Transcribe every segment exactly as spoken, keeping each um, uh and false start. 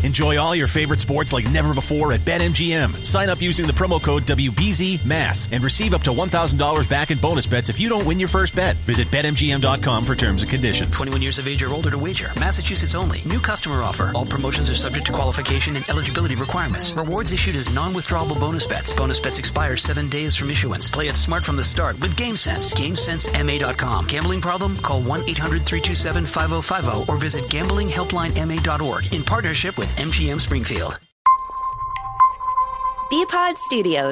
Enjoy all your favorite sports like never before at BetMGM. Sign up using the promo code W B Z M A S and receive up to one thousand dollars back in bonus bets if you don't win your first bet. Visit Bet M G M dot com for terms and conditions. twenty-one years of age or older to wager. Massachusetts only. New customer offer. All promotions are subject to qualification and eligibility requirements. Rewards issued as non-withdrawable bonus bets. Bonus bets expire seven days from issuance. Play it smart from the start with GameSense. GameSense M A dot com. Gambling problem? Call one eight hundred three two seven five oh five oh or visit gambling helpline M A dot org in partnership with M G M Springfield. B-Pod Studios.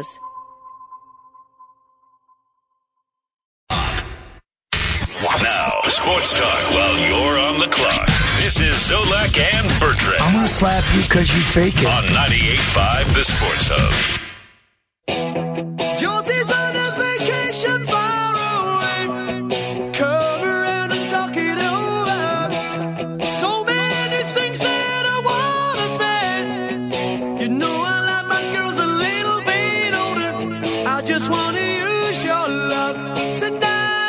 Now, sports talk while you're on the clock. This is Zolak and Bertrand. I'm going to slap you because you fake it. On ninety-eight point five, The Sports Hub. Josie's on a vacation far away. Come around and talk it over. So many things that I want to say. You know I like my girls a little bit older. I just want to use your love tonight.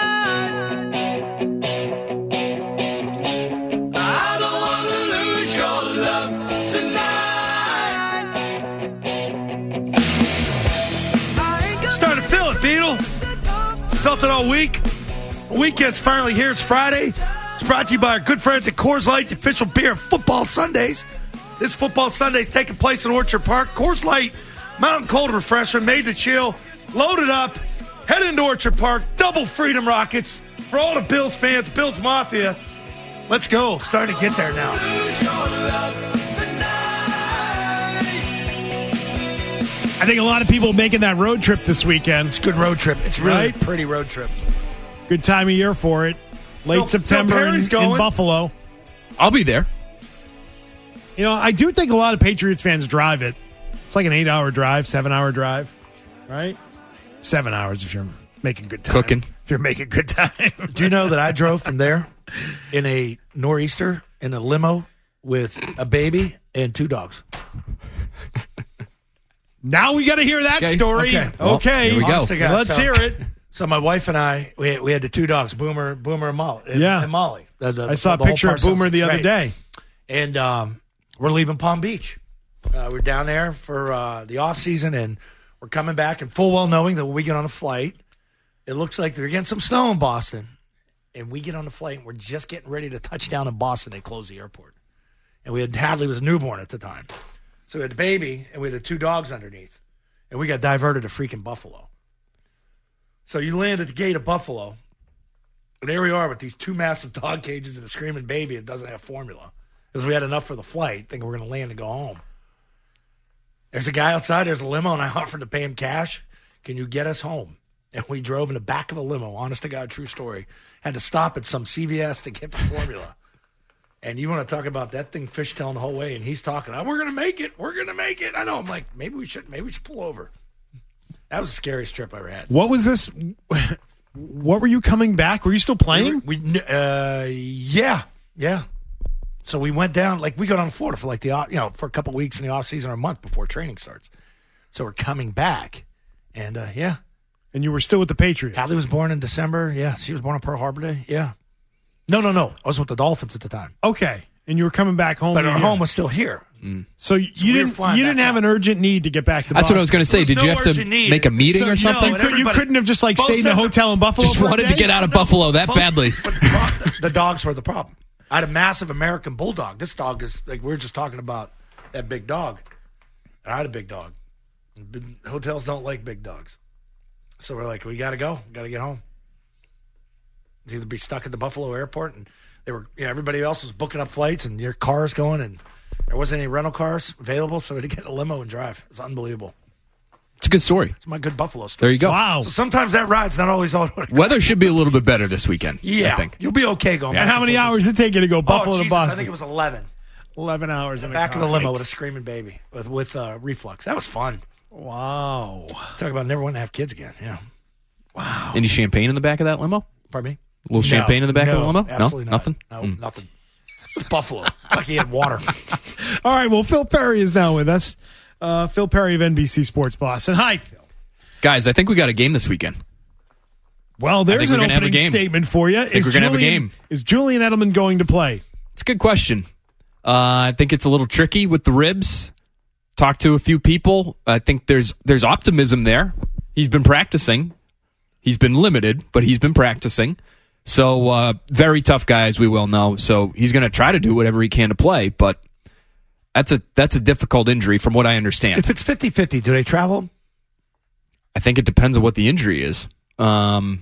Felt it all week. Weekend's finally here. It's Friday. It's brought to you by our good friends at Coors Light, the official beer of Football Sundays. This Football Sunday is taking place in Orchard Park. Coors Light, mountain cold refresher, made to chill. Load it up. Head into Orchard Park. Double Freedom Rockets for all the Bills fans, Bills Mafia. Let's go. Starting to get there now. I think a lot of people making that road trip this weekend. It's a good road trip. It's really right? a pretty road trip. Good time of year for it. Late Phil, September Phil in, in Buffalo. I'll be there. You know, I do think a lot of Patriots fans drive it. It's like an eight-hour drive, seven-hour drive, right? Seven hours if you're making good time. Cooking. If you're making good time. Do you know that I drove from there in a Nor'easter in a limo with a baby and two dogs? Now we got to hear that okay. story. Okay. Well, okay. Here we go. God, Let's so, hear it. So my wife and I, we had, we had the two dogs, Boomer, Boomer and Molly. And, Yeah. and Molly. The, the, I saw the a picture of Boomer the other right. day. And um, we're leaving Palm Beach. Uh, we're down there for uh, the off season, and we're coming back, and full well knowing that when we get on a flight, it looks like they're getting some snow in Boston. And we get on the flight, and we're just getting ready to touch down in Boston. They close the airport. And we had Hadley was a newborn at the time. So we had the baby, and we had the two dogs underneath. And we got diverted to freaking Buffalo. So you land at the gate of Buffalo, and there we are with these two massive dog cages and a screaming baby that doesn't have formula. Because we had enough for the flight, thinking we're going to land and go home. There's a guy outside, there's a limo, and I offered to pay him cash. Can you get us home? And we drove in the back of a limo, honest to God, true story. Had to stop at some C V S to get the formula. And you want to talk about that thing fishtailing the whole way, and he's talking, oh, we're going to make it. We're going to make it. I know. I'm like, maybe we should maybe we should pull over. That was the scariest trip I ever had. What was this? What were you coming back? Were you still playing? We, we uh, yeah, yeah. So we went down, like we go down to Florida for like the, you know, for a couple weeks in the off season or a month before training starts. So we're coming back, and uh, yeah. And you were still with the Patriots. Hadley was born in December. Yeah, she was born on Pearl Harbor Day. Yeah. No, no, no. I was with the Dolphins at the time. Okay. And you were coming back home. But our again. home was still here. Mm. So you So we were didn't flying you back didn't have out. an urgent need to get back to That's Boston. what I was going to say. There was Did you no have to urgent need. make a meeting So, or no, something? You, could, you everybody- couldn't have just like both stayed in a sets of- hotel in Buffalo. Just for a wanted to day? get out of No, Buffalo that both- badly. But the, pro- the dogs were the problem. I had a massive American bulldog. This dog is, like, we were just talking about that big dog. And I had a big dog. Big- hotels don't like big dogs. So we're like, we got to go. We got to get home. It's either be stuck at the Buffalo airport, and they were, you know, everybody else was booking up flights, and your car's going, and there wasn't any rental cars available, so we had to get in a limo and drive. It was unbelievable. It's a good story. It's my good Buffalo story. There you go. Wow. So sometimes that ride's not always all. Weather should be a little bit better this weekend. Yeah, I think. you'll be okay going. And back how many and forth. hours did it take you to go Buffalo oh, to Jesus, Boston? I think it was eleven. eleven hours in Back a of the car. limo with a screaming baby with with uh, reflux. That was fun. Wow. Talk about never wanting to have kids again. Yeah. Wow. Any champagne in the back of that limo? Pardon me? A little No, champagne in the back no, of the limo? Absolutely no, not. nothing. No, Mm. nothing. It's Buffalo. Like he had water. All right. Well, Phil Perry is now with us. Uh, Phil Perry of N B C Sports Boston. Hi, Phil. Guys, I think we got a game this weekend. Well, there's we're an gonna have a opening game. statement for you. I think we're gonna have a game. Is Julian Edelman going to play? It's a good question. Uh, I think it's a little tricky with the ribs. Talked to a few people. I think there's there's optimism there. He's been practicing. He's been limited, but he's been practicing. So uh, very tough guy, as we well know. So he's going to try to do whatever he can to play, but that's a that's a difficult injury from what I understand. If it's fifty-fifty, do they travel? I think it depends on what the injury is. Um,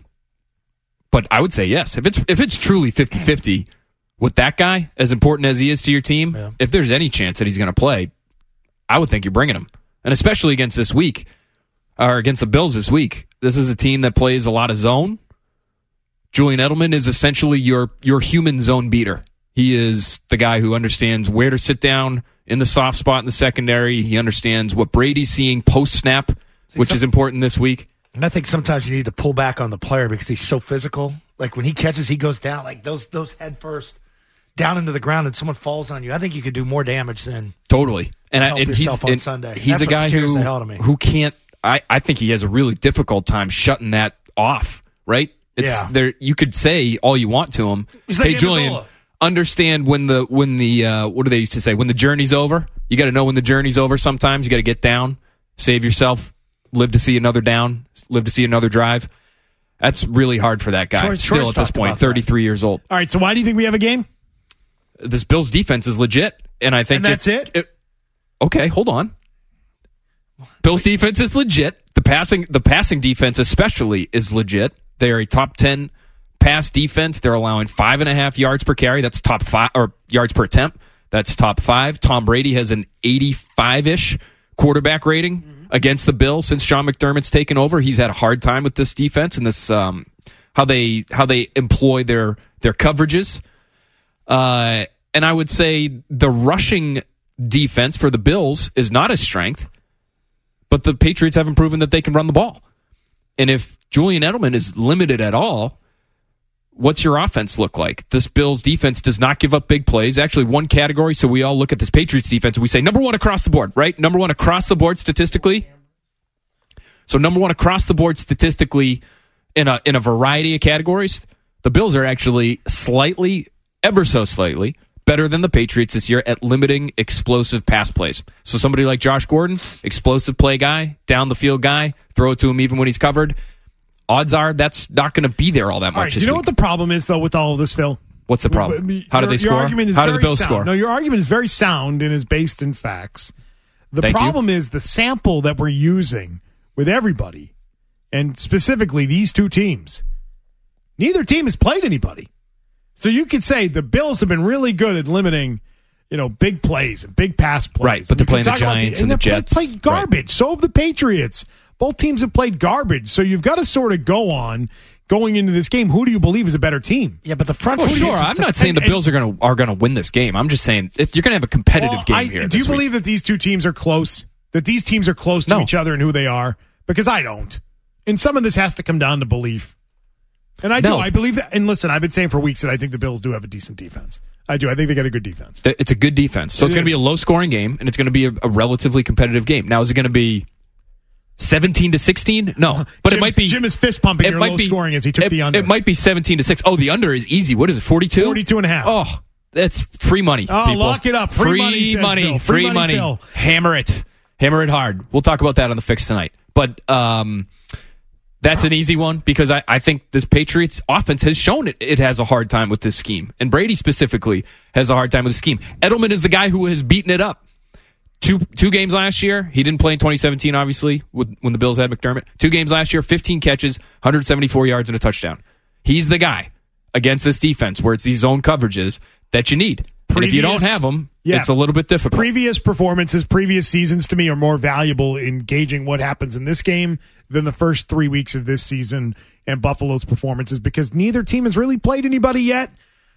but I would say yes. If it's if it's truly fifty-fifty with that guy, as important as he is to your team, yeah. if there's any chance that he's going to play, I would think you're bringing him. And especially against this week, or against the Bills this week. This is a team that plays a lot of zone. Julian Edelman is essentially your your human zone beater. He is the guy who understands where to sit down in the soft spot in the secondary. He understands what Brady's seeing post-snap, which is important this week. And I think sometimes you need to pull back on the player because he's so physical. Like when he catches, he goes down, like those those head first, down into the ground, and someone falls on you. I think you could do more damage than totally. And, I, help and yourself he's on and Sunday. He's That's a guy what scares who the hell out of me. who can't. I, I think he has a really difficult time shutting that off. Right? It's Yeah. there. You could say all you want to him. He's like Hey, Julian, Amendola. understand when the when the uh, what do they used to say? When the journey's over, you got to know when the journey's over. Sometimes you got to get down, save yourself, live to see another down, live to see another drive. That's really hard for that guy. Troy- Still Troy's at this talked point, about that. thirty-three years old. All right, so why do you think we have a game? This Bills defense is legit, and I think And that's if- it? if- okay, hold on. Bills defense is legit. The passing, the passing defense especially is legit. They are a top ten pass defense. They're allowing five and a half yards per carry. That's top five, or yards per attempt. That's top five. Tom Brady has an eighty-five-ish quarterback rating mm-hmm. against the Bills since Sean McDermott's taken over. He's had a hard time with this defense and this um, how they how they employ their their coverages. Uh, and I would say the rushing defense for the Bills is not a strength, but the Patriots haven't proven that they can run the ball. And if Julian Edelman is limited at all, what's your offense look like? This Bills defense does not give up big plays. Actually, one category, so we all look at this Patriots defense and we say number one across the board, right? Number one across the board statistically. So number one across the board statistically in a in a variety of categories. The Bills are actually slightly, ever so slightly, better than the Patriots this year at limiting explosive pass plays. So somebody like Josh Gordon, explosive play guy, down the field guy, throw it to him even when he's covered. Odds are that's not going to be there all that much. All right, do this you know week. what the problem is, though, with all of this, Phil? What's the problem? How do Your- they your score? argument is How do the very Bills sound. score? No, your argument is very sound and is based in facts. The Thank you. problem is the sample that we're using with everybody, and specifically these two teams. Neither team has played anybody. So you could say the Bills have been really good at limiting, you know, big plays and big pass plays. Right, but And they're you playing can the talk about Giants and the they're play- Jets. Played garbage. So have the Patriots. Both teams have played garbage. So you've got to sort of go on going into this game. Who do you believe is a better team? Yeah, but the front. Oh, sure. I'm not saying the and- Bills are going to are going to win this game. I'm just saying if you're going to have a competitive Well, game I- here. Do you this week. believe that these two teams are close? That these teams are close to No. each other and who they are? Because I don't. And some of this has to come down to belief. And I do. No. I believe that. And listen, I've been saying for weeks that I think the Bills do have a decent defense. I do. I think they got a good defense. Th- It's a good defense. So It it's going to be a is. low scoring game, and it's going to be a, a relatively competitive game. Now, is it going to be seventeen to sixteen? No, but Jim, it might be. Jim is fist pumping It your might low be scoring as he took it, the under. It might be seventeen to six. Oh, the under is easy. What is it? Forty-two. forty-two and a half. Oh, that's free money. Oh, people. lock it up. Free money, says money. Phil. Free, Free money, money. Phil. Hammer it. Hammer it hard. We'll talk about that on the fix tonight. But um, that's an easy one because I, I think this Patriots offense has shown it. It has a hard time with this scheme. And Brady specifically has a hard time with the scheme. Edelman is the guy who has beaten it up. Two two games last year. He didn't play in twenty seventeen, obviously, with, when the Bills had McDermott. Two games last year, fifteen catches, one hundred seventy-four yards, and a touchdown. He's the guy against this defense where it's these zone coverages that you need. And if you don't Previous- have them, Yeah. it's a little bit difficult. Previous performances, previous seasons to me are more valuable in gauging what happens in this game than the first three weeks of this season and Buffalo's performances because neither team has really played anybody yet.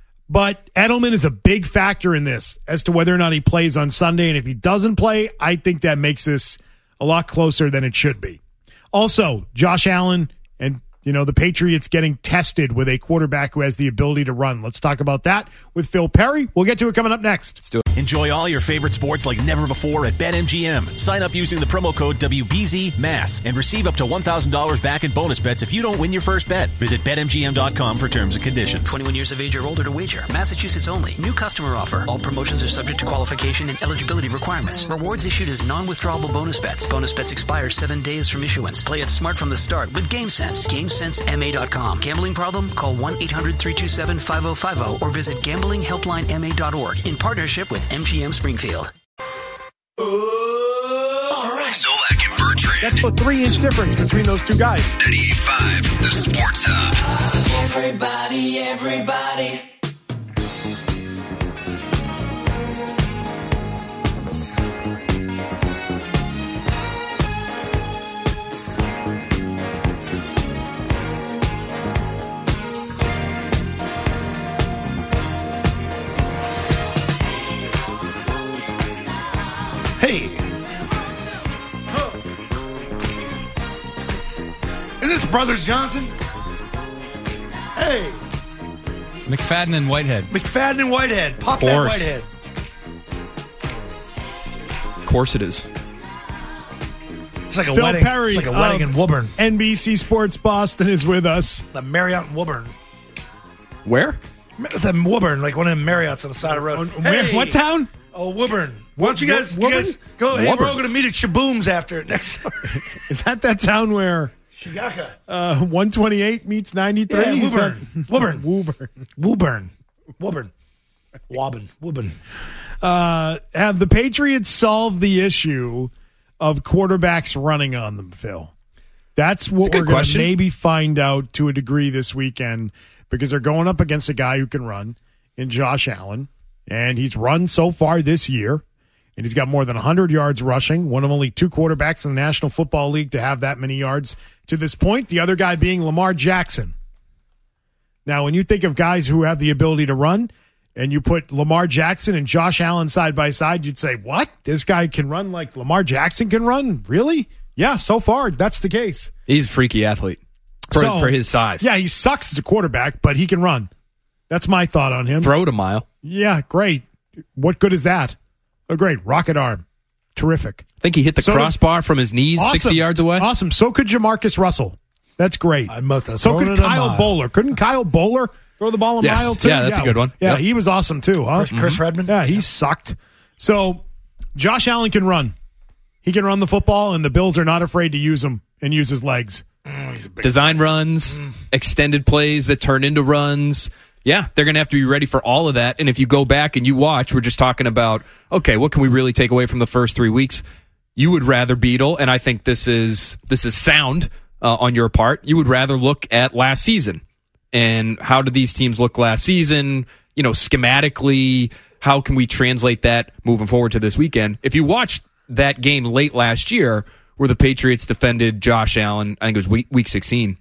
But Edelman is a big factor in this as to whether or not he plays on Sunday. And if he doesn't play, I think that makes this a lot closer than it should be. Also, Josh Allen and you know, the Patriots getting tested with a quarterback who has the ability to run. Let's talk about that with Phil Perry. We'll get to it coming up next. Let's do it. Enjoy all your favorite sports like never before at BetMGM. Sign up using the promo code W B Z M A S and receive up to one thousand dollars back in bonus bets if you don't win your first bet. Visit Bet M G M dot com for terms and conditions. twenty-one years of age or older to wager. Massachusetts only. New customer offer. All promotions are subject to qualification and eligibility requirements. Rewards issued as non-withdrawable bonus bets. Bonus bets expire seven days from issuance. Play it smart from the start with GameSense. GameSense M A dot com. Gambling problem? Call one eight hundred three two seven five oh five oh or visit gambling helpline M A dot org in partnership with M G M Springfield. All right. Zolak and Bertrand. That's a three-inch difference between those two guys. ninety-eight point five, the Sports Hub. Everybody, everybody. Hey. Is this Brothers Johnson? Hey. McFadden and Whitehead. McFadden and Whitehead. Pop that Course. Whitehead. Of course it is. It's like a Phil wedding. Perry It's like a wedding of in Woburn. N B C Sports Boston is with us. The Marriott in Woburn. Where? It's the Woburn, like one of them Marriotts on the side of the road. Where- Hey. What town? Oh, Woburn. Why don't you guys, you Woburn? guys go? Hey, Woburn. we're all going to meet at Shaboom's after it next summer. Is that that town where Shigaka. uh, one twenty-eight meets ninety-three? Yeah, Is Woburn. that- Woburn. Woburn. Woburn. Woburn. Woburn. Woburn. Uh, have the Patriots solved the issue of quarterbacks running on them, Phil? That's what That's a good we're going to question. maybe find out to a degree this weekend because they're going up against a guy who can run in Josh Allen, and he's run so far this year, and he's got more than one hundred yards rushing, one of only two quarterbacks in the National Football League to have that many yards to this point, the other guy being Lamar Jackson. Now, when you think of guys who have the ability to run, and you put Lamar Jackson and Josh Allen side by side, you'd say, what? This guy can run like Lamar Jackson can run? Really? Yeah, so far, that's the case. He's a freaky athlete for, So, for his size. Yeah, he sucks as a quarterback, but he can run. That's my thought on him. Throw it a mile. Yeah, great. What good is that? Oh, great. Rocket arm. Terrific. I think he hit the So- crossbar from his knees Awesome. sixty yards away. Awesome. So could Jamarcus Russell. That's great. I must have So thrown could it a Kyle mile. Bowler. Couldn't Kyle Bowler throw the ball a Yes. mile too? Yeah, that's a good one. Yeah, Yep. he was awesome too, huh? Chris, Chris Redmond. Yeah, he sucked. So Josh Allen can run. He can run the football, and the Bills are not afraid to use him and use his legs. Design runs, extended plays that turn into runs. Yeah, they're going to have to be ready for all of that. And if you go back and you watch, we're just talking about, okay, what can we really take away from the first three weeks? You would rather Beetle, and I think this is this is sound uh, on your part. You would rather look at last season and how did these teams look last season? You know, schematically, how can we translate that moving forward to this weekend? If you watched that game late last year where the Patriots defended Josh Allen, I think it was week, week sixteen,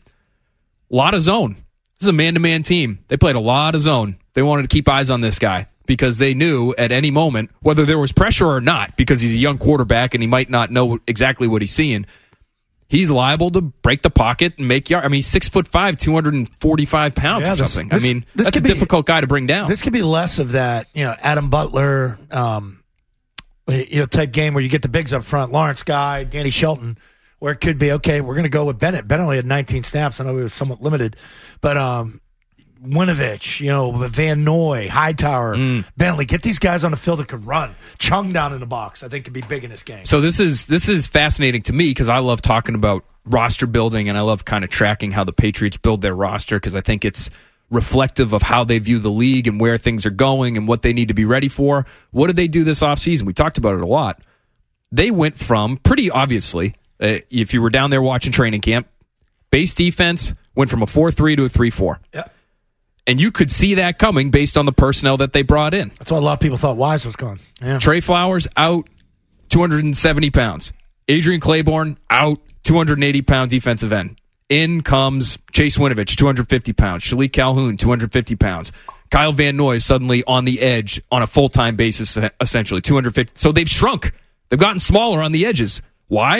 a lot of zone. This is a man-to-man team. They played a lot of zone. They wanted to keep eyes on this guy because they knew at any moment, whether there was pressure or not, because he's a young quarterback and he might not know exactly what he's seeing, he's liable to break the pocket and make yards. I mean, he's six foot five, two hundred forty-five pounds Yeah, or this- something. this- I mean, this that's a could be- difficult guy to bring down. This could be less of that, you know, Adam Butler, um, you know, type game where you get the bigs up front, Lawrence Guy, Danny Shelton, where it could be, okay, we're going to go with Bennett. Bennett only had nineteen snaps. I know he was somewhat limited, but um, Winovich, you know, Van Noy, Hightower, Mm. Bentley, get these guys on the field that could run. Chung down in the box, I think, could be big in this game. So this is this is fascinating to me because I love talking about roster building and I love kind of tracking how the Patriots build their roster because I think it's reflective of how they view the league and where things are going and what they need to be ready for. What did they do this offseason? We talked about it a lot. They went from, pretty obviously, uh, if you were down there watching training camp, base defense went from a four three to a three four. Yep. And you could see that coming based on the personnel that they brought in. That's why a lot of people thought Wise was gone. Yeah. Trey Flowers out two hundred seventy pounds. Adrian Claiborne out two hundred eighty pound defensive end. In comes Chase Winovich, two hundred fifty pounds. Shalik Calhoun, two hundred fifty pounds. Kyle Van Noy is suddenly on the edge on a full-time basis, essentially, two hundred fifty. So they've shrunk. They've gotten smaller on the edges. Why?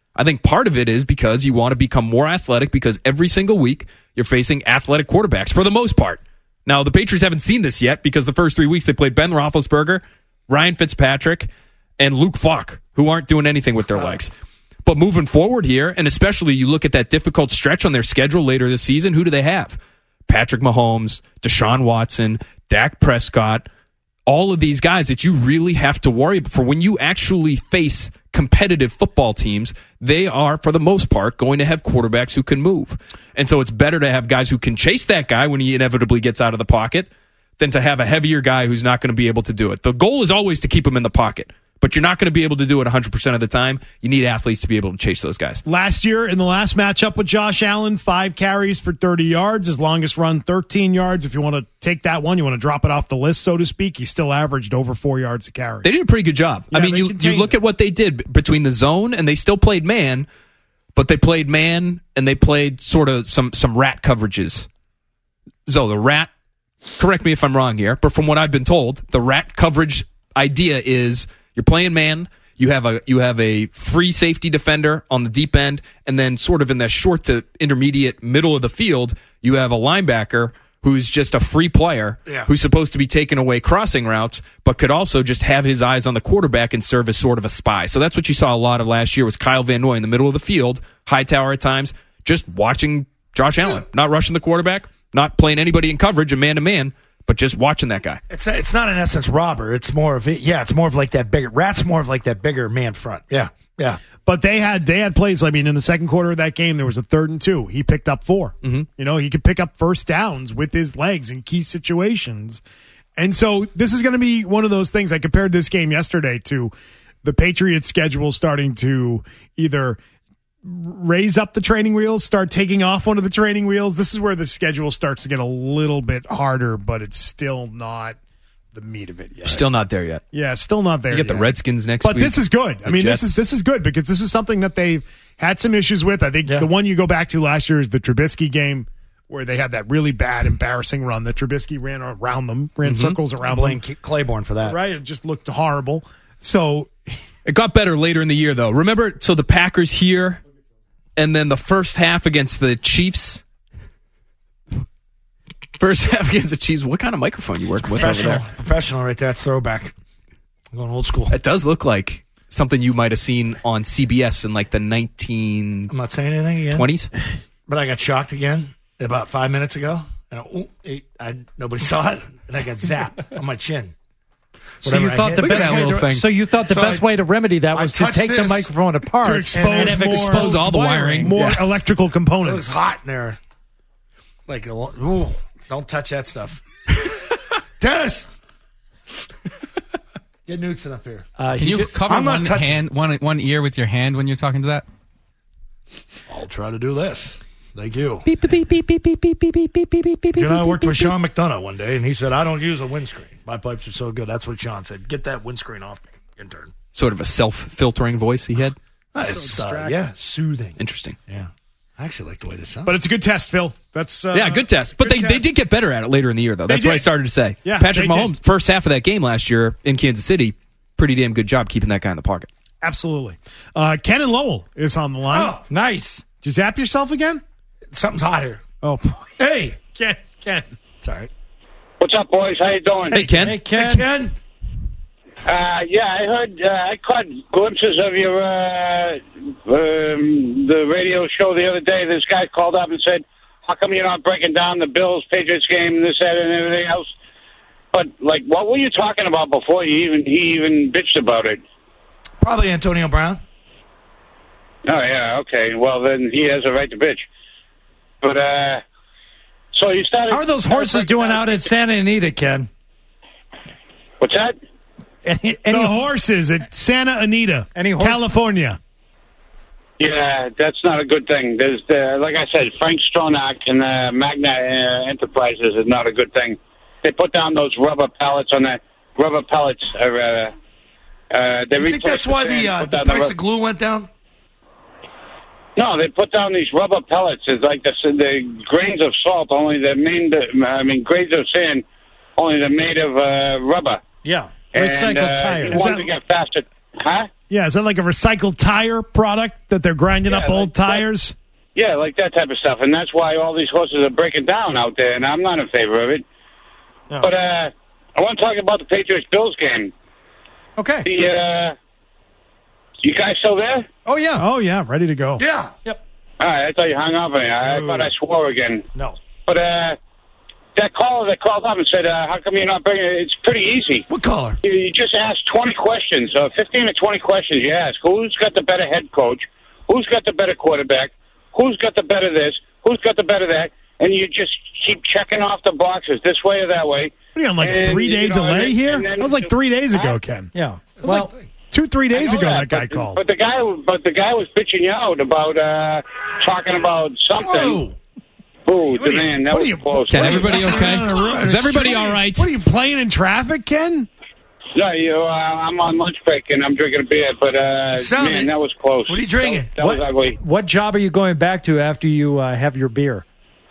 I think part of it is because you want to become more athletic because every single week you're facing athletic quarterbacks for the most part. Now, the Patriots haven't seen this yet because the first three weeks they played Ben Roethlisberger, Ryan Fitzpatrick, and Luke Falk, who aren't doing anything with their legs. But moving forward here, and especially you look at that difficult stretch on their schedule later this season, who do they have? Patrick Mahomes, Deshaun Watson, Dak Prescott, all of these guys that you really have to worry about. For when you actually face competitive football teams, they are, for the most part, going to have quarterbacks who can move. And so it's better to have guys who can chase that guy when he inevitably gets out of the pocket than to have a heavier guy who's not going to be able to do it. The goal is always to keep him in the pocket, but you're not going to be able to do it one hundred percent of the time. You need athletes to be able to chase those guys. Last year, in the last matchup with Josh Allen, five carries for thirty yards. His longest run, thirteen yards. If you want to take that one, you want to drop it off the list, so to speak, he still averaged over four yards a carry. They did a pretty good job. Yeah, I mean, you, you look at what they did between the zone, and they still played man, but they played man, and they played sort of some, some rat coverages. So the rat, correct me if I'm wrong here, but from what I've been told, the rat coverage idea is you're playing man, you have a you have a free safety defender on the deep end, and then sort of in that short to intermediate middle of the field, you have a linebacker who's just a free player yeah. who's supposed to be taking away crossing routes, but could also just have his eyes on the quarterback and serve as sort of a spy. So that's what you saw a lot of last year was Kyle Van Noy in the middle of the field, Hightower at times, just watching Josh Allen, not rushing the quarterback, not playing anybody in coverage and man-to-man, but just watching that guy. It's it's not in essence robber. It's more of it. Yeah, it's more of like that bigger. Rat's more of like that bigger man front. Yeah, yeah. But they had they had plays. I mean, in the second quarter of that game, there was a third and two. He picked up four. Mm-hmm. You know, he could pick up first downs with his legs in key situations. And so this is going to be one of those things. I compared this game yesterday to the Patriots' schedule starting to either raise up the training wheels, start taking off one of the training wheels. This is where the schedule starts to get a little bit harder, but it's still not the meat of it yet. Still not there yet. Yeah, still not there You get yet. the Redskins next but week. But this is good. I mean, Jets. this is this is good because this is something that they've had some issues with. I think yeah. the one you go back to last year is the Trubisky game where they had that really bad, embarrassing run that Trubisky ran around them, ran Mm-hmm. circles around Blame them. Claiborne for that. Right? It just looked horrible. So it got better later in the year, though. Remember, so the Packers here, and then the first half against the Chiefs. First half against the Chiefs. What kind of microphone you working with over Professional, there? professional right there. That's throwback. I'm going old school. It does look like something you might have seen on C B S in like the nineteen I'm not saying anything again. twenties. But I got shocked again about five minutes ago. And I, ooh, it, I, nobody saw it, and I got zapped on my chin. So you Whatever I thought hit. the Look at best that way little to, thing. so you thought the So best I- way to remedy that I was to touched take the this microphone apart to expose and have more- exposed all the wiring. more Yeah. electrical It was components. hot in there. Like, a, lo- ooh, don't touch that stuff. Dennis! Get Newton up here. Uh, Can he you ju- cover I'm not one touching- hand, one one ear with your hand when you're talking to that? I'll try to do this. Thank you. beep, beep, beep, beep, beep, beep, beep, beep, beep, beep, beep, beep, beep, You know, I beep, worked beep, with beep. Sean McDonough one day, and he said, I don't use a windscreen. My pipes are so good. That's what Sean said. Get that windscreen off me, intern. Sort of a self-filtering voice he had. That's, uh, yeah, soothing. Interesting. Yeah. I actually like the way this sounds. But it's a good test, Phil. That's uh, Yeah, good test. But good they, they test. did get better at it later in the year, though. They That's what I did. started to say. Yeah, Patrick they Mahomes, did. first half of that game last year in Kansas City, pretty damn good job keeping that guy in the pocket. Absolutely. Uh, Ken and Lowell is on the line. Oh, Nice. Did you zap yourself again? something's hot here. Oh, boy. Hey! Ken, Ken. Sorry. What's up, boys? How you doing? Hey, Ken. Hey, Hey, Ken. Ken. Uh, yeah, I heard, uh, I caught glimpses of your, uh, um, the radio show the other day. This guy called up and said, how come you're not breaking down the Bills, Patriots game, and this, that, and everything else? But, like, what were you talking about before you even, he even bitched about it? Probably Antonio Brown. Oh, yeah, okay. Well, then he has a right to bitch. But, uh, so you started... How are those horses doing out at Santa Anita, Ken? What's that? Any, any, The horses at Santa Anita, Any horse- California. Yeah, that's not a good thing. There's, the, like I said, Frank Stronach and uh, Magna uh, Enterprises is not a good thing. They put down those rubber pellets on the rubber pellets. Are, uh, uh, they You think that's why the, uh, the price of glue went down? No, they put down these rubber pellets. It's like the, the grains of salt, only they're made, I mean, grains of sand, only they're made of uh, rubber. yeah, And, recycled uh, tires. He wanted to get faster. Huh? Yeah, is that like a recycled tire product that they're grinding Yeah, up old like that. tires? Yeah, like that type of stuff. And that's why all these horses are breaking down out there, and I'm not in favor of it. No. But uh, I want to talk about the Patriots-Bills game. Okay. The, uh, you guys still there? Oh, yeah. Oh, yeah, ready to go. Yeah. Yep. All right, I thought you hung up on me. I, I thought I swore again. No. But uh, that caller that called up and said, uh, how come you're not bringing it? It's pretty easy. What caller? You, you just ask twenty questions, uh, fifteen or twenty questions you ask. Who's got the better head coach? Who's got the better quarterback? Who's got the better this? Who's got the better that? And you just keep checking off the boxes this way or that way. What are you on, like a And, three-day you know, delay and then- here? and then- That was like three days ago, Huh? Ken. Yeah. It was Well, like two, three days I know ago that, guy but, called. But the guy, but the guy was bitching you out about uh, talking about something. Whoa. Ooh, What are you- man, that what are was you- close. Ken, What are you- everybody okay? Is everybody all right? What are you playing in traffic, Ken? No, you, uh, I'm on lunch break and I'm drinking a beer, but uh, Sound man, it. that was close. What are you drinking? That, that was ugly. what job are you going back to after you uh, have your beer?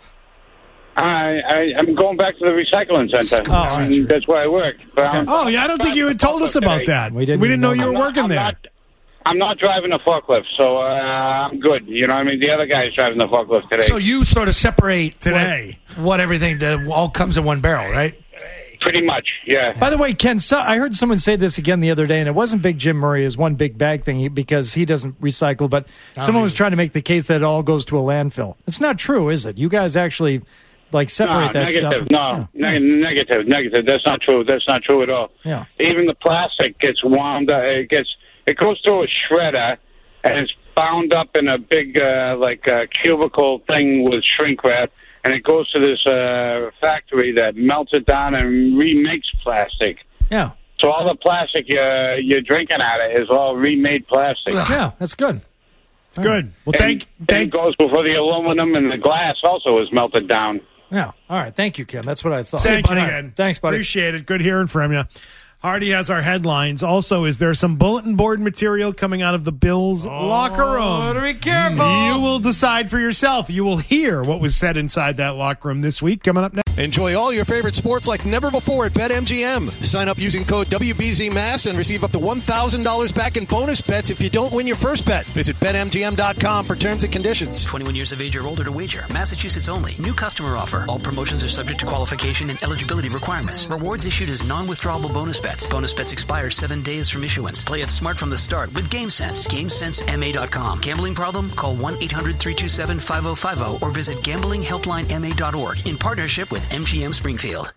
I, I, I'm going back to the recycling center. Oh, all right. And that's where I work. But I'm- Oh, yeah, I don't think you had told us about that. We didn't we didn't know even you know were I'm not- working I'm there. Not, I'm not driving a forklift, so uh, I'm good. You know what I mean? The other guy's driving the forklift today. So you sort of separate Today. what, what everything that all comes in one barrel, right? Pretty much, yeah. By the way, Ken, so, I heard someone say this again the other day, and it wasn't Big Jim Murray as one big bag thing he- because he doesn't recycle, but someone was trying to make the case that it all goes to a landfill. It's not true, is it? You guys actually like separate no, that negative. stuff. No, Yeah. neg- negative, negative. That's not true. That's not true at all. Yeah. Even the plastic gets wound up. It gets it goes through a shredder, and it's bound up in a big uh, like uh, cubicle thing with shrink wrap, and it goes to this uh, factory that melts it down and remakes plastic. Yeah. So all the plastic you're, you're drinking out of is all remade plastic. Yeah, that's good. It's good. Well, And, thank, and thank it goes before the aluminum and the glass also is melted down. Yeah. All right. Thank you, Ken. That's what I thought. Thank you, All right. Ken. Thanks, buddy. Appreciate it. Good hearing from you. Hardy has our headlines. Also, is there some bulletin board material coming out of the Bills locker room? Be careful. You will decide for yourself. You will hear what was said inside that locker room this week. Coming up next. Enjoy all your favorite sports like never before at BetMGM. Sign up using code W B Z M A S and receive up to one thousand dollars back in bonus bets if you don't win your first bet. Visit Bet M G M dot com for terms and conditions. twenty-one years of age or older to wager. Massachusetts only. New customer offer. All promotions are subject to qualification and eligibility requirements. Rewards issued as non-withdrawable bonus bets. Bonus bets expire seven days from issuance. Play it smart from the start with GameSense. GameSense M A dot com. Gambling problem? Call one eight hundred three two seven five oh five oh or visit gambling helpline M A dot org in partnership with M G M Springfield.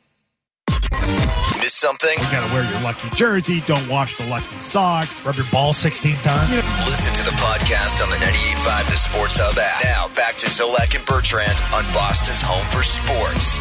Miss something? You gotta wear your lucky jersey. Don't wash the lucky socks. Rub your ball sixteen times. Listen to the podcast on the ninety-eight point five The Sports Hub app. Now back to Zolak and Bertrand on Boston's Home for Sports.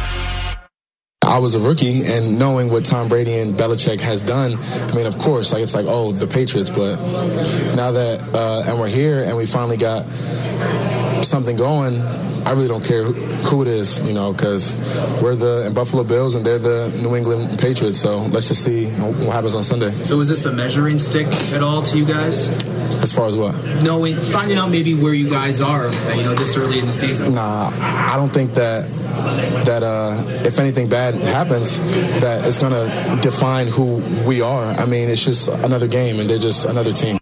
I was a rookie, and knowing what Tom Brady and Belichick has done, I mean, of course, like it's like, oh, the Patriots. But now that uh, and we're here, and we finally got something going, I really don't care who, who it is, you know, because we're the Buffalo Bills and they're the New England Patriots. So let's just see what happens on Sunday. So is this a measuring stick at all to you guys? As far as what? Knowing, finding out maybe where you guys are, uh, you know, this early in the season. Nah, I don't think that that uh, if anything bad happens, that it's going to define who we are. I mean, it's just another game, and they're just another team.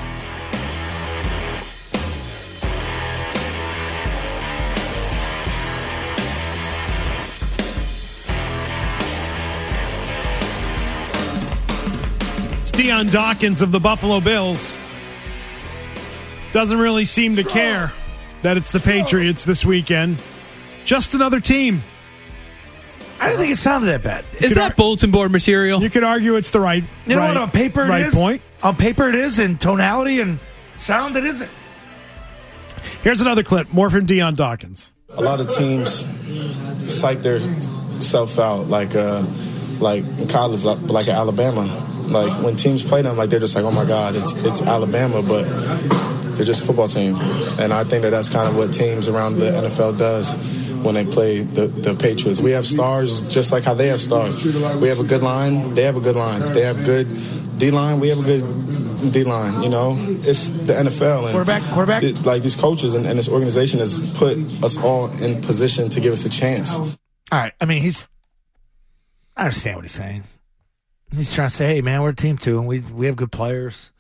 It's Deion Dawkins of the Buffalo Bills. Doesn't really seem to care that it's the Patriots this weekend. Just another team. I didn't think it sounded that bad. Is that bulletin board material? You could argue it's the right, You know right, what? On paper, it right is. point. On paper, it is. In tonality and sound, it isn't. Here's another clip, more from Deion Dawkins. A lot of teams psych their self out, like uh, like in college, like, like at Alabama. Like when teams play them, like they're just like, oh my God, it's it's Alabama, but they're just a football team. And I think that that's kind of what teams around the N F L does when they play the, the Patriots. We have stars just like how they have stars. We have a good line. They have a good line. They have good D-line. We have a good D-line. You know, it's the N F L. And quarterback, quarterback. It, like these coaches and, and this organization has put us all in position to give us a chance. All right. I mean, he's. I understand what he's saying. He's trying to say, hey, man, we're a team too, and we we have good players.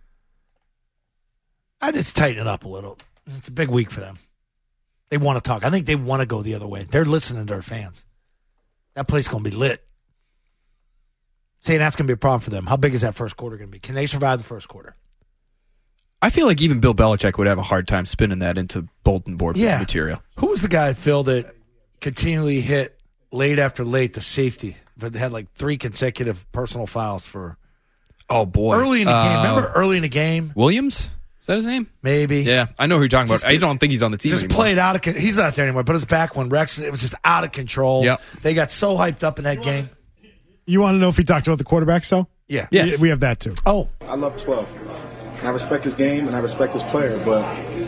I just tighten it up a little. It's a big week for them. They want to talk. I think they want to go the other way. They're listening to their fans. That place is going to be lit. Saying that's going to be a problem for them. How big is that first quarter going to be? Can they survive the first quarter? I feel like even Bill Belichick would have a hard time spinning that into bulletin board Yeah. material. Who was the guy, Phil, that continually hit late after late the safety, but they had like three consecutive personal fouls for Oh, boy. early in the game? Uh, Remember early in the game? Williams? Is that his name? Maybe. Yeah, I know who you're talking Just about. I get- don't think he's on the team Just anymore. played out of con- he's not there anymore, but his back one, Rex, it was just out of control. Yep. They got so hyped up in that game. You want to know if he talked about the quarterbacks, though? Yeah. We- We have that, too. Oh. I love twelve. And I respect his game and I respect his player, but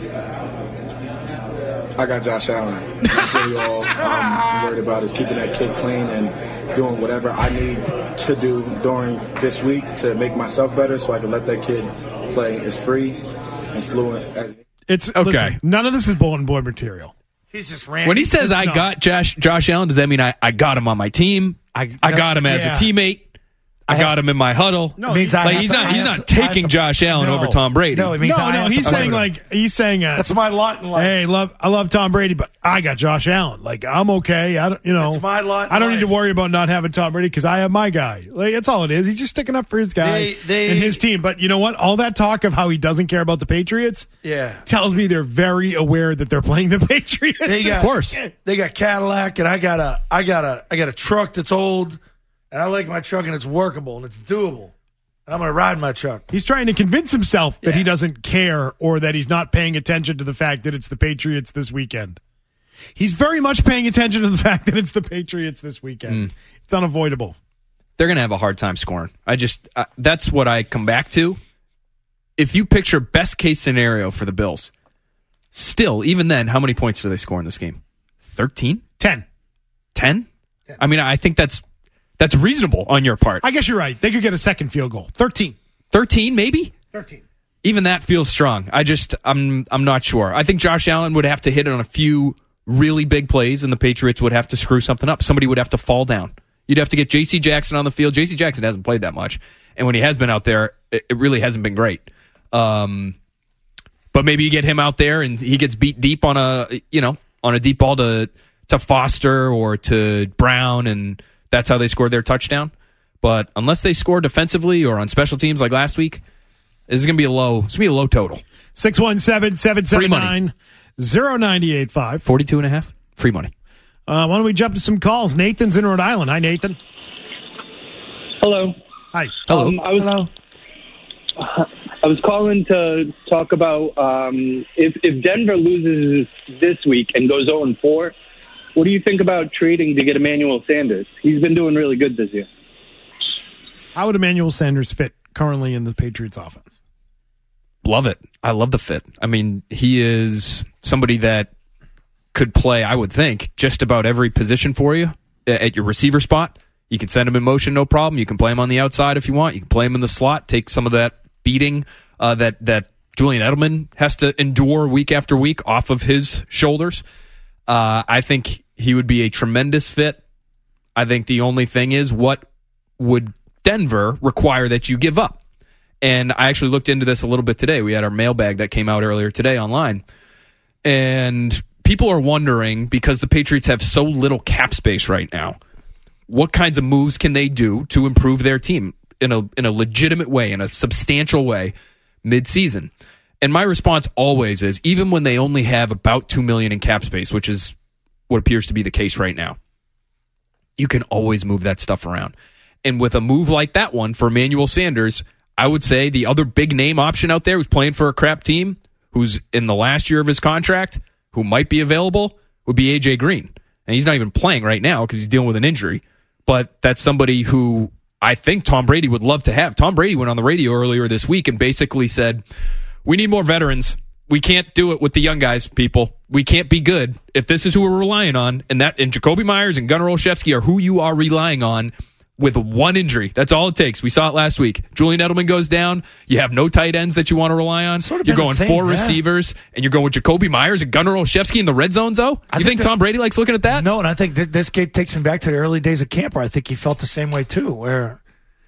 I got Josh Allen. That's really all I'm worried about is keeping that kid clean and doing whatever I need to do during this week to make myself better so I can let that kid play as free and fluent as It's Okay. listen, none of this is bulletin board material. He's just ranting. When he says It's I not. got Josh Josh Allen, does that mean I, I got him on my team? I, I got him as yeah. a teammate. I, I got him in my huddle. No, it means I like have he's to- not I he's have not to- I have taking to- Josh Allen No. over Tom Brady. No, it means No, I no, have he's to play saying with him. like he's saying uh, That's my lot in life. Hey, love I love Tom Brady, but I got Josh Allen. Like I'm okay. I don't, you know, That's my lot in I don't need to life. worry about not having Tom Brady because I have my guy. Like that's all it is. He's just sticking up for his guy They- they- and his team. But you know what? All that talk of how he doesn't care about the Patriots, Yeah. tells me they're very aware that they're playing the Patriots. They got, Of course. They got Cadillac, and I got a, I got a, I got a truck that's old, and I like my truck, and it's workable and it's doable. And I'm going to ride my truck. He's trying to convince himself that Yeah. he doesn't care or that he's not paying attention to the fact that it's the Patriots this weekend. He's very much paying attention to the fact that it's the Patriots this weekend. It's unavoidable. They're going to have a hard time scoring. I just uh, that's what I come back to. If you picture best case scenario for the Bills, still even then, how many points do they score in this game? thirteen? ten. ten? I mean, I think that's that's reasonable on your part. I guess you're right. They could get a second field goal. thirteen. thirteen, maybe? thirteen. Even that feels strong. I just I'm I'm not sure. I think Josh Allen would have to hit on a few really big plays, and the Patriots would have to screw something up. Somebody would have to fall down. You'd have to get J C Jackson on the field. J C Jackson hasn't played that much, and when he has been out there, it, it really hasn't been great. Um, but maybe you get him out there, and he gets beat deep on a you know on a deep ball to to Foster or to Brown, and that's how they scored their touchdown. But unless they score defensively or on special teams like last week, this is going to be a low. It's going to be a low total. six one seven, seven seven nine, zero nine eight five. forty-two and a half. Free money. Uh, why don't we jump to some calls? Nathan's in Rhode Island. Hi, Nathan. Hello. Hi. Hello. Um, I was, Hello. I was calling to talk about um, if, if Denver loses this week and goes oh and four, what do you think about trading to get Emmanuel Sanders? He's been doing really good this year. How would Emmanuel Sanders fit currently in the Patriots offense? Love it. I love the fit. I mean, he is somebody that could play, I would think, just about every position for you at your receiver spot. You can send him in motion, no problem. You can play him on the outside if you want. You can play him in the slot, take some of that beating uh, that, that Julian Edelman has to endure week after week off of his shoulders. Uh, I think he would be a tremendous fit. I think the only thing is, what would Denver require that you give up? And I actually looked into this a little bit today. We had our mailbag that came out earlier today online. And people are wondering, because the Patriots have so little cap space right now, what kinds of moves can they do to improve their team in a in a legitimate way, in a substantial way, mid-season? And my response always is, even when they only have about two million dollars in cap space, which is what appears to be the case right now, you can always move that stuff around. And with a move like that one for Emmanuel Sanders, I would say the other big name option out there who's playing for a crap team, who's in the last year of his contract, who might be available, would be A J Green. And he's not even playing right now because he's dealing with an injury. But that's somebody who I think Tom Brady would love to have. Tom Brady went on the radio earlier this week and basically said, we need more veterans. We can't do it with the young guys, people. We can't be good if this is who we're relying on. And that and Jacoby Myers and Gunnar Olszewski are who you are relying on with one injury. That's all it takes. We saw it last week. Julian Edelman goes down. You have no tight ends that you want to rely on. Sort of you're been a going thing, four yeah. receivers, and you're going with Jacoby Myers and Gunnar Olszewski in the red zone, though? I You think, think that- Tom Brady likes looking at that? No, and I think th- this game takes me back to the early days of camp where I think he felt the same way too, where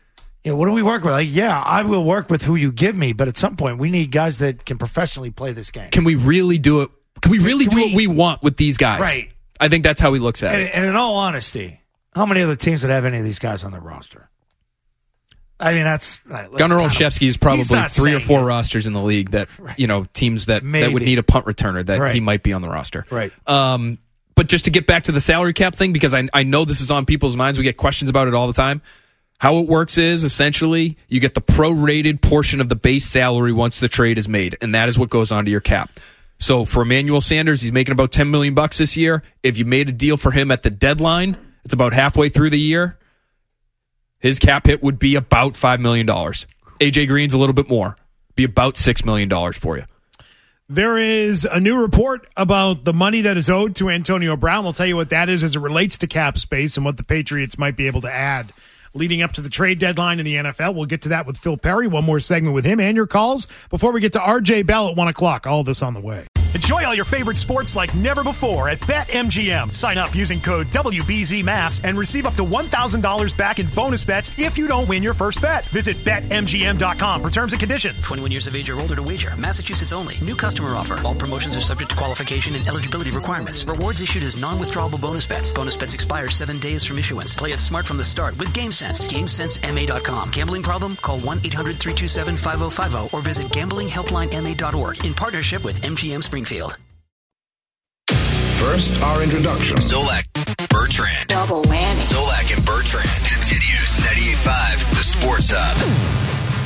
you know, what do we work with? Like, yeah, I will work with who you give me, but at some point we need guys that can professionally play this game. Can we really do it? Can we really Can do we, what we want with these guys? Right. I think that's how he looks at and, it. And in all honesty, how many other teams that have any of these guys on their roster? I mean, that's like, Gunnar Olszewski is probably three or four it. rosters in the league that right. you know teams that, Maybe. that would need a punt returner that right. he might be on the roster. Right. Um, but just to get back to the salary cap thing, because I I know this is on people's minds. We get questions about it all the time. How it works is essentially you get the prorated portion of the base salary once the trade is made, and that is what goes onto your cap. So for Emmanuel Sanders, he's making about ten million bucks this year. If you made a deal for him at the deadline, it's about halfway through the year. His cap hit would be about five million dollars. A J Green's a little bit more. Be about six million dollars for you. There is a new report about the money that is owed to Antonio Brown. We'll tell you what that is as it relates to cap space and what the Patriots might be able to add leading up to the trade deadline in the N F L. We'll get to that with Phil Perry. One more segment with him and your calls before we get to R J Bell at one o'clock. All this on the way. Enjoy all your favorite sports like never before at BetMGM. Sign up using code W B Z M A S and receive up to one thousand dollars back in bonus bets if you don't win your first bet. Visit Bet M G M dot com for terms and conditions. twenty-one years of age or older to wager. Massachusetts only. New customer offer. All promotions are subject to qualification and eligibility requirements. Rewards issued as non-withdrawable bonus bets. Bonus bets expire seven days from issuance. Play it smart from the start with GameSense. GameSense M A dot com. Gambling problem? Call one eight hundred three two seven five oh five oh or visit gambling helpline M A dot org in partnership with M G M Springfield. First, our introduction. Zolak, Bertrand. Double whammy. Zolak and Bertrand. Continues ninety-eight point five, the Sports Hub.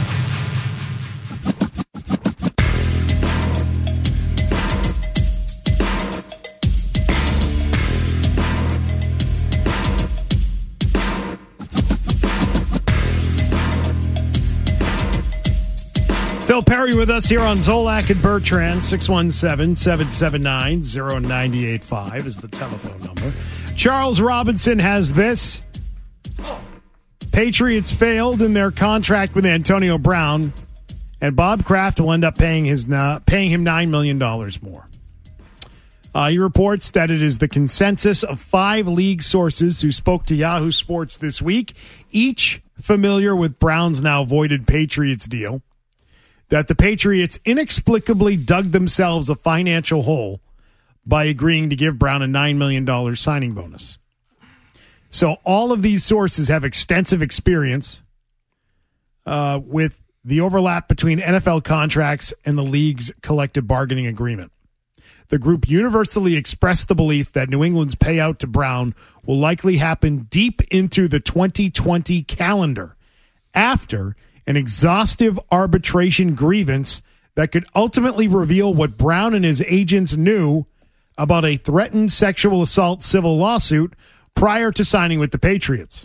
Phil Perry with us here on Zolak and Bertrand. six one seven, seven seven nine, zero nine eight five is the telephone number. Charles Robinson has this. Patriots failed in their contract with Antonio Brown, and Bob Kraft will end up paying his uh, paying him nine million dollars more. Uh, he reports that it is the consensus of five league sources who spoke to Yahoo Sports this week, each familiar with Brown's now voided Patriots deal, that the Patriots inexplicably dug themselves a financial hole by agreeing to give Brown a nine million dollars signing bonus. So all of these sources have extensive experience uh, with the overlap between N F L contracts and the league's collective bargaining agreement. The group universally expressed the belief that New England's payout to Brown will likely happen deep into the twenty twenty calendar after an exhaustive arbitration grievance that could ultimately reveal what Brown and his agents knew about a threatened sexual assault civil lawsuit prior to signing with the Patriots.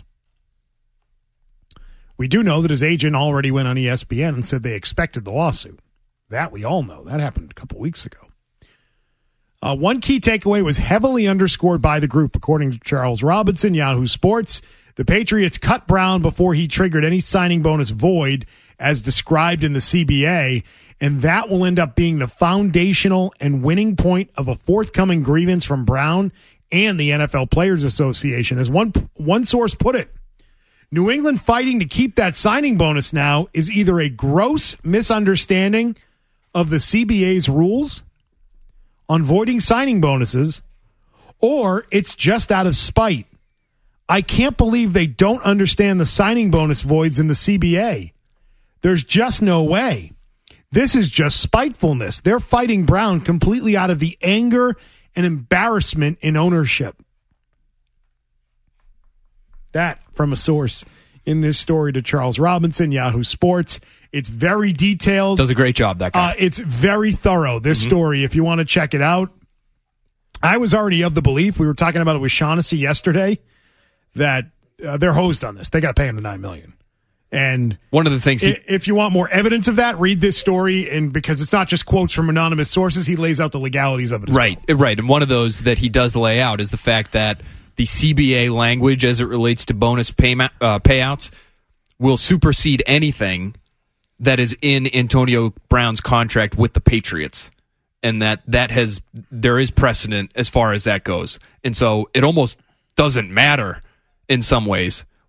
We do know that his agent already went on E S P N and said they expected the lawsuit. That we all know. That happened a couple weeks ago. Uh, one key takeaway was heavily underscored by the group, according to Charles Robinson, Yahoo Sports. The Patriots cut Brown before he triggered any signing bonus void as described in the C B A, and that will end up being the foundational and winning point of a forthcoming grievance from Brown and the N F L Players Association. As one, one source put it, New England fighting to keep that signing bonus now is either a gross misunderstanding of the C B A's rules on voiding signing bonuses, or it's just out of spite. I can't believe they don't understand the signing bonus voids in the C B A. There's just no way. This is just spitefulness. They're fighting Brown completely out of the anger and embarrassment in ownership. That from a source in this story to Charles Robinson, Yahoo Sports. It's very detailed. Does a great job, that guy. Uh, it's very thorough, this mm-hmm. story, if you want to check it out. I was already of the belief, we were talking about it with Shaughnessy yesterday, that uh, they're hosed on this. They got to pay him the nine million dollars. And one of the things, he- if you want more evidence of that, read this story, and because it's not just quotes from anonymous sources, he lays out the legalities of it. As right, well. right. And one of those that he does lay out is the fact that the C B A language, as it relates to bonus payment uh, payouts, will supersede anything that is in Antonio Brown's contract with the Patriots, and that that has there is precedent as far as that goes, and so it almost doesn't matter in some ways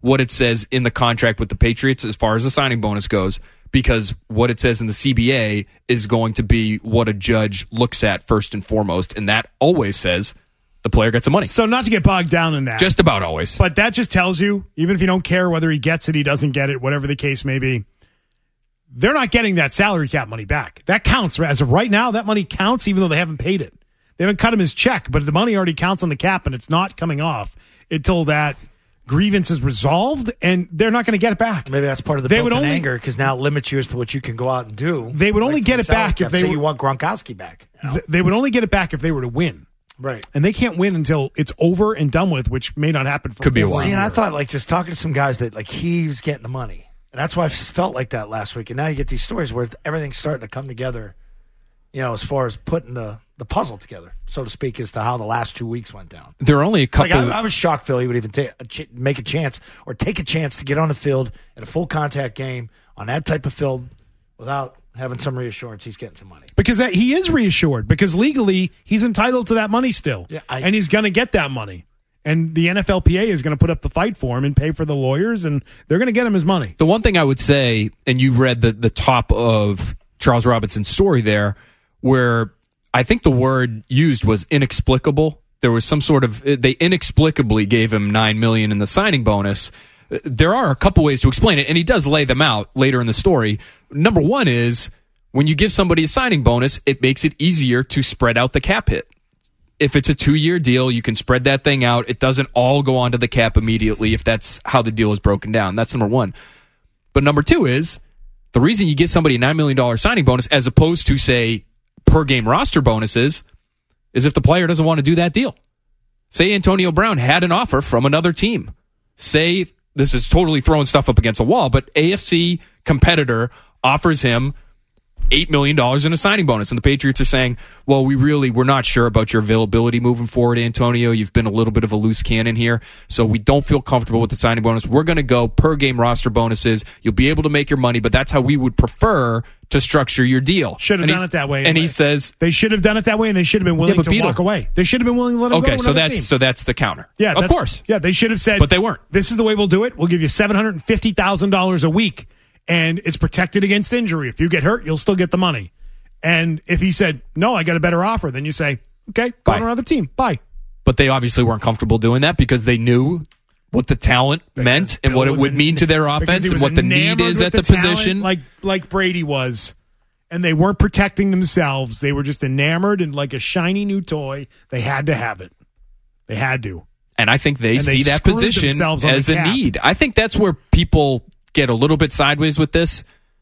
what it says in the contract with the Patriots as far as the signing bonus goes, because what it says in the C B A is going to be what a judge looks at first and foremost, and that always says the player gets the money. So not to get bogged down in that. Just about always. But that just tells you, even if you don't care whether he gets it, he doesn't get it, whatever the case may be, they're not getting that salary cap money back. That counts. As of right now, that money counts even though they haven't paid it. They haven't cut him his check, but the money already counts on the cap, and it's not coming off until that grievance is resolved, and they're not going to get it back. Maybe that's part of the They built-in would only- anger, because now it limits you as to what you can go out and do. They would only Like get the it back salary if they cap. Say were- you want Gronkowski back. you know? Th- They would only get it back if they were to win. Right. And they can't win until it's over and done with, which may not happen for Could be a whole while. See, and I year. thought, like, just talking to some guys that, like, he was getting the money. And that's why I felt like that last week. And now you get these stories where everything's starting to come together, you know, as far as putting the, the puzzle together, so to speak, as to how the last two weeks went down. There are only a couple. Like, I, I was shocked Philly would even take a ch- make a chance or take a chance to get on the field in a full contact game on that type of field without having some reassurance he's getting some money. Because that, he is reassured, because legally he's entitled to that money still. Yeah, I- and he's going to get that money. And the N F L P A is going to put up the fight for him and pay for the lawyers, and they're going to get him his money. The one thing I would say, and you read the, the top of Charles Robinson's story there, where I think the word used was inexplicable. There was some sort of, they inexplicably gave him nine million dollars in the signing bonus. There are a couple ways to explain it, and he does lay them out later in the story. Number one is, when you give somebody a signing bonus, it makes it easier to spread out the cap hit. If it's a two-year deal, you can spread that thing out. It doesn't all go onto the cap immediately if that's how the deal is broken down. That's number one. But number two is, the reason you give somebody a nine million dollars signing bonus as opposed to, say, per-game roster bonuses is if the player doesn't want to do that deal. Say Antonio Brown had an offer from another team. Say, this is totally throwing stuff up against a wall, but A F C competitor offers him eight million dollars in a signing bonus. And the Patriots are saying, well, we really, we're not sure about your availability moving forward, Antonio. You've been a little bit of a loose cannon here, so we don't feel comfortable with the signing bonus. We're going to go per game roster bonuses. You'll be able to make your money, but that's how we would prefer to structure your deal. Should have And done he's- it that way. And he says, they should have done it that way, and they should have been willing Yeah, but to Beto- walk away. They should have been willing to let him go. okay, to so another that's team. so that's the counter. Yeah, of that's- course. Yeah, they should have said, But they weren't. This is the way we'll do it. We'll give you seven hundred fifty thousand dollars a week, and it's protected against injury. If you get hurt, you'll still get the money. And if he said, no, I got a better offer, then you say, okay, go Bye. to another team. Bye. But they obviously weren't comfortable doing that because they knew what the talent meant and Bill what it was would en- mean to their because offense he and was what the need enamored is with at the, talent position. like like Brady was, and they weren't protecting themselves. They were just enamored and like a shiny new toy. They had to have it. They had to. And I think they And they see that screwed position themselves on the as a cap. need. I think that's where people get a little bit sideways with this,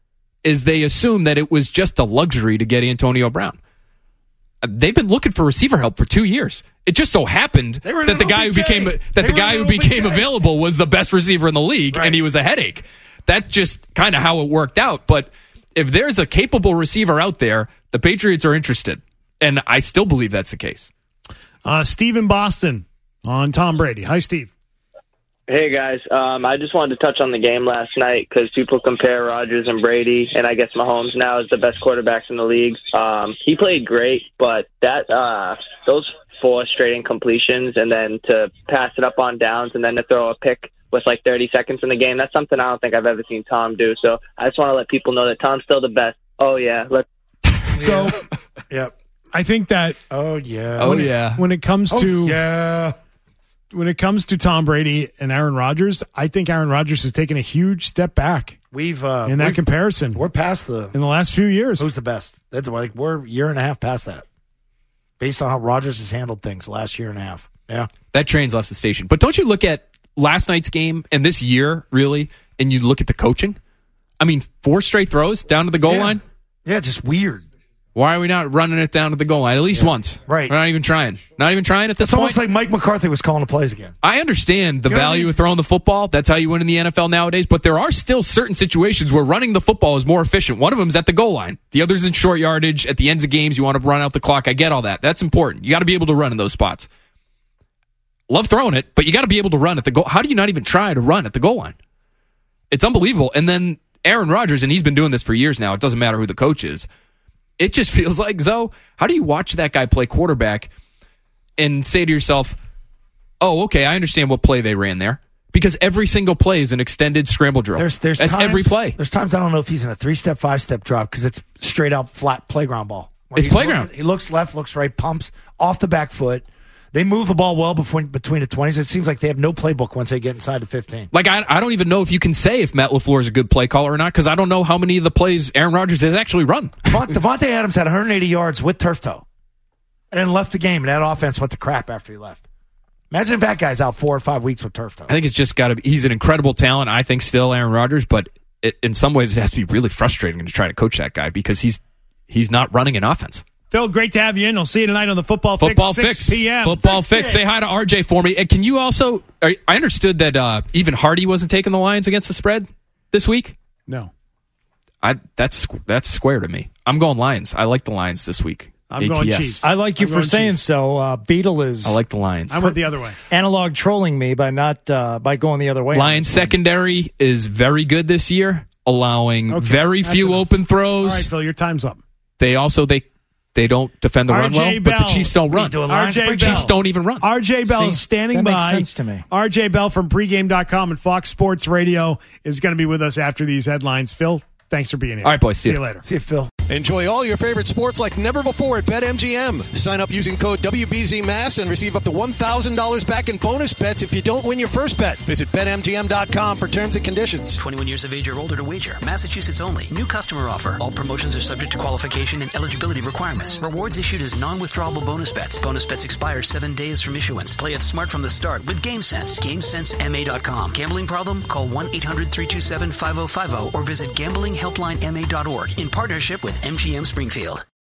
is they assume that it was just a luxury to get Antonio Brown. Uh, They've been looking for receiver help for two years. It just so happened They were in that the an guy who O B J. became that They the were guy in who an O B J. became available was the best receiver in the league, Right. and he was a headache. That's just kind of how it worked out. But if there's a capable receiver out there, the Patriots are interested, and I still believe that's the case. Uh, Steve in Boston on Tom Brady. Hi, Steve. Hey guys, um, I just wanted to touch on the game last night because people compare Rodgers and Brady, and I guess Mahomes now is the best quarterbacks in the league. Um, he played great, but that uh, those four straight incompletions, and then to pass it up on downs, and then to throw a pick with like thirty seconds in the game, that's something I don't think I've ever seen Tom do. So I just want to let people know that Tom's still the best. Oh yeah, let's. So, Yep. I think that Oh yeah. Oh when it- yeah. when it comes Oh, to yeah. when it comes to Tom Brady and Aaron Rodgers, I think Aaron Rodgers has taken a huge step back We've uh, in that we've- comparison We're past the in the last few years. who's the best. That's like we're a year and a half past that, based on how Rodgers has handled things the last year and a half. Yeah. That train's left the station. But don't you look at last night's game and this year, really, and you look at the coaching? I mean, four straight throws down to the goal Yeah. line? Yeah, just weird. Why are we not running it down to the goal line at least once? Right. We're not even trying. Not even trying at this It's point. almost like Mike McCarthy was calling the plays again. I understand the You know what I value mean? of throwing the football. That's how you win in the N F L nowadays. But there are still certain situations where running the football is more efficient. One of them is at the goal line. The other's in short yardage. At the ends of games, you want to run out the clock. I get all that. That's important. You got to be able to run in those spots. Love throwing it, but you got to be able to run at the goal. How do you not even try to run at the goal line? It's unbelievable. And then Aaron Rodgers, and he's been doing this for years now. It doesn't matter who the coach is. It just feels like, Zoe, how do you watch that guy play quarterback and say to yourself, oh, okay, I understand what play they ran there? because every single play is an extended scramble drill. There's, there's That's times, every play. There's times I don't know if he's in a three-step, five-step drop because it's straight out flat playground ball. Where It's he's playground. looking- he looks left, looks right, pumps off the back foot. They move the ball well between, between the twenties. It seems like they have no playbook once they get inside the fifteen. Like, I, I don't even know if you can say if Matt LaFleur is a good play caller or not, because I don't know how many of the plays Aaron Rodgers has actually run. Devont- Devontae Adams had one hundred eighty yards with turf toe and then left the game, and that offense went to crap after he left. Imagine if that guy's out four or five weeks with turf toe. I think it's just got to be, he's an incredible talent, I think, still, Aaron Rodgers, but it, in some ways it has to be really frustrating to try to coach that guy because he's he's not running an offense. Phil, great to have you in. I'll see you tonight on the Football, Football Fix, Fix. six p.m. Football Fix Fix. it. Say hi to R J for me. And can you also, I understood that uh, even Hardy wasn't taking the Lions against the spread this week? No. I That's that's square to me. I'm going Lions. I like the Lions this week. I'm A T S. going Chiefs. I like you I'm for going saying Chiefs. so. Uh, Beetle is. I like the Lions. I went the other way. Analog trolling me by not uh, by going the other way. Lions secondary is very good this year, allowing Okay, very that's few enough. open All throws. right, Phil, your time's up. They also they they don't defend the run R J well, but Bell. the Chiefs don't run. R J The Chiefs Bell. don't even run. R J Bell See? is standing That makes by. sense to me. R J Bell from pregame dot com and Fox Sports Radio is going to be with us after these headlines. Phil, thanks for being here. All right, boys. See See ya. you later. See you, Phil. Enjoy all your favorite sports like never before at BetMGM. Sign up using code W B Z Mass and receive up to one thousand dollars back in bonus bets if you don't win your first bet. Visit Bet M G M dot com for terms and conditions. twenty-one years of age or older to wager. Massachusetts only. New customer offer. All promotions are subject to qualification and eligibility requirements. Rewards issued as non-withdrawable bonus bets. Bonus bets expire seven days from issuance. Play it smart from the start with GameSense. GameSense M A dot com. Gambling problem? Call one eight hundred three two seven five oh five oh or visit gambling helpline M A dot org in partnership with M G M Springfield.